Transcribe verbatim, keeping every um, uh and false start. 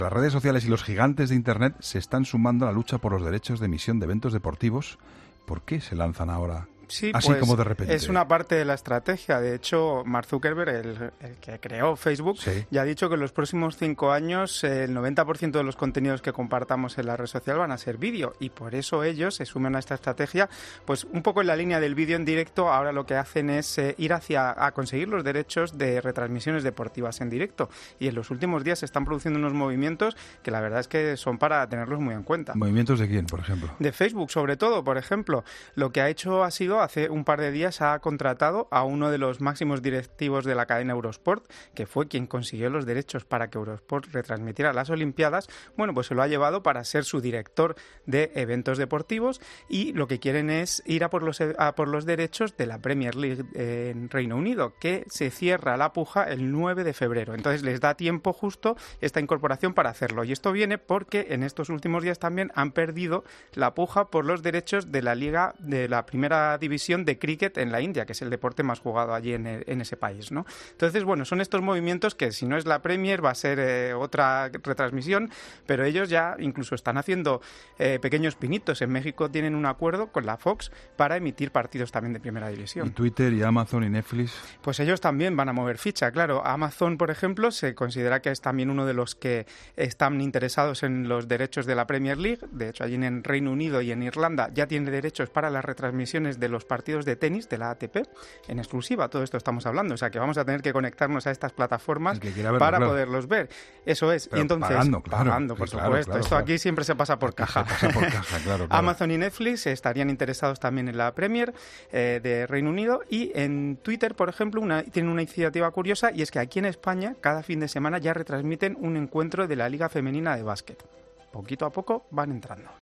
Las redes sociales y los gigantes de Internet se están sumando a la lucha por los derechos de emisión de eventos deportivos. ¿Por qué se lanzan ahora? Sí, así pues como de repente. Es una parte de la estrategia. De hecho, Mark Zuckerberg, el, el que creó Facebook, sí. ya ha dicho que en los próximos cinco años eh, el noventa por ciento de los contenidos que compartamos en la red social van a ser vídeo, y por eso ellos se suman a esta estrategia, pues un poco en la línea del vídeo en directo. Ahora lo que hacen es eh, ir hacia a conseguir los derechos de retransmisiones deportivas en directo, y en los últimos días se están produciendo unos movimientos que la verdad es que son para tenerlos muy en cuenta. ¿Movimientos de quién, por ejemplo? De Facebook, sobre todo. Por ejemplo, lo que ha hecho ha sido, hace un par de días ha contratado a uno de los máximos directivos de la cadena Eurosport, que fue quien consiguió los derechos para que Eurosport retransmitiera las Olimpiadas. Bueno, pues se lo ha llevado para ser su director de eventos deportivos, y lo que quieren es ir a por los, a por los derechos de la Premier League en Reino Unido, que se cierra la puja el nueve de febrero. Entonces les da tiempo justo esta incorporación para hacerlo. Y esto viene porque en estos últimos días también han perdido la puja por los derechos de la liga de la primera división de cricket en la India, que es el deporte más jugado allí en, el, en ese país, ¿no? Entonces, bueno, son estos movimientos que si no es la Premier va a ser eh, otra retransmisión, pero ellos ya incluso están haciendo eh, pequeños pinitos. En México tienen un acuerdo con la Fox para emitir partidos también de primera división. ¿Y Twitter y Amazon y Netflix? Pues ellos también van a mover ficha, claro. Amazon, por ejemplo, se considera que es también uno de los que están interesados en los derechos de la Premier League. De hecho, allí en Reino Unido y en Irlanda ya tiene derechos para las retransmisiones de los partidos de tenis de la A T P en exclusiva. Todo esto estamos hablando, o sea que vamos a tener que conectarnos a estas plataformas verlo, para claro. poderlos ver. Eso es. Pero y entonces pagando, claro, pagando por claro, supuesto. Claro, esto claro. aquí siempre se pasa por aquí caja. Se pasa por caja claro, claro. Amazon y Netflix estarían interesados también en la Premier eh, de Reino Unido, y en Twitter, por ejemplo, una, tienen una iniciativa curiosa, y es que aquí en España cada fin de semana ya retransmiten un encuentro de la Liga Femenina de Básquet. Poquito a poco van entrando.